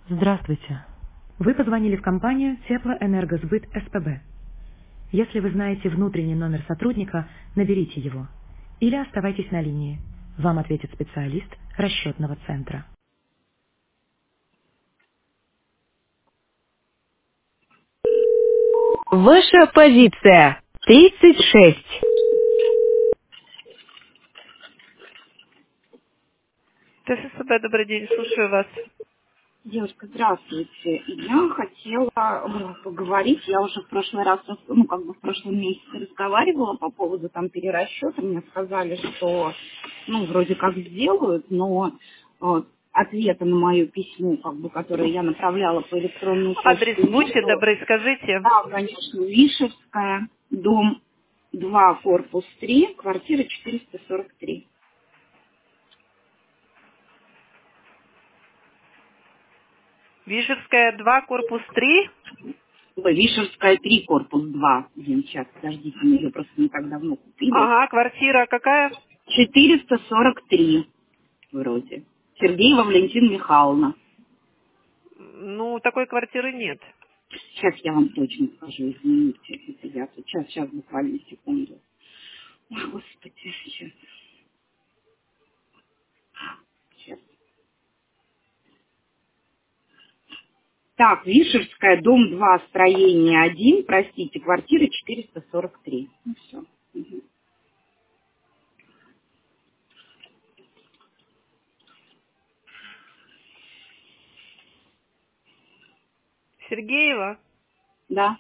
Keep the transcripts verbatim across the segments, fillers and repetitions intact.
Здравствуйте. Вы позвонили в компанию Теплоэнергосбыт СПБ. Если вы знаете внутренний номер сотрудника, наберите его. Или оставайтесь на линии. Вам ответит специалист расчетного центра. Ваша позиция. тридцать шесть. ТССБ, добрый день, слушаю вас. Девушка, здравствуйте. Я хотела э, поговорить, я уже в прошлый раз, ну, как бы в прошлом месяце разговаривала по поводу там перерасчета. Мне сказали, что, ну, вроде как сделают, но э, ответа на мое письмо, как бы, которое я направляла по электронной Адрес, почте, будьте нету. добры, скажите. Да, конечно, Вишевская, дом два, корпус три, квартира четыреста сорок три. Вишевская два, корпус три. Ой, Вишевская три, корпус два. Блин, сейчас, подождите, мы ее просто не так давно купили. Ага, квартира какая? четыреста сорок три вроде. Сергеева Валентина Михайловна. Ну, такой квартиры нет. Сейчас я вам точно скажу, извините. Это я тут. Сейчас, сейчас, буквально секунду. Ой, господи, сейчас. Сейчас. Так, Вишерская, дом два, строение один, простите, квартира четыреста сорок три. Ну все. Мгм. Сергеева? Да.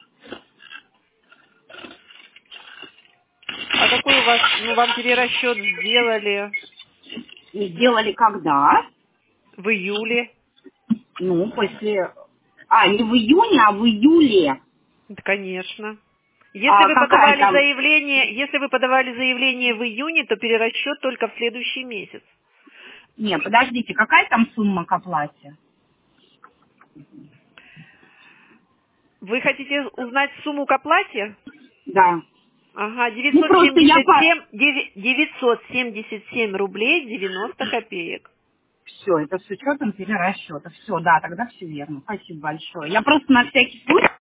А какой у вас, ну, вам перерасчет сделали И сделали когда? в июле? Ну, после... А, не в июне, а в июле. Да, конечно. Если А вы какая подавали там... заявление, если вы подавали заявление в июне, то перерасчет только в следующий месяц. Не, подождите, какая там сумма к оплате? Вы хотите узнать сумму к оплате? Да. Ага, Ну, девятьсот просто я семьдесят по... семь, девя- девятьсот семьдесят семь рублей девяносто копеек. Все, это с учетом перерасчета. Все, да, тогда все верно. Спасибо большое. Я просто на всякий случай